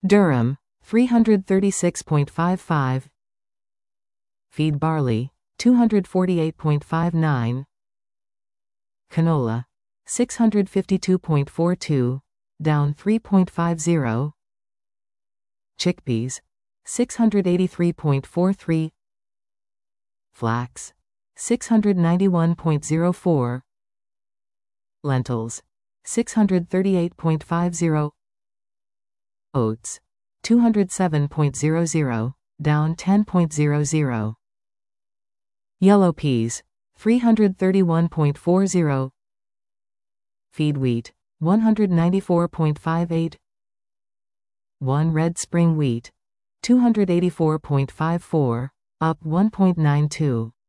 Durum, 336.55. Feed barley, 248.59. Canola, 652.42, down 3.50. Chickpeas, 683.43. Flax, 691.04. Lentils, 638.50. Oats, 207.00, down 10.00. Yellow peas, 331.40. Feed wheat, 194.58. 1 red spring wheat, 284.54, up 1.92.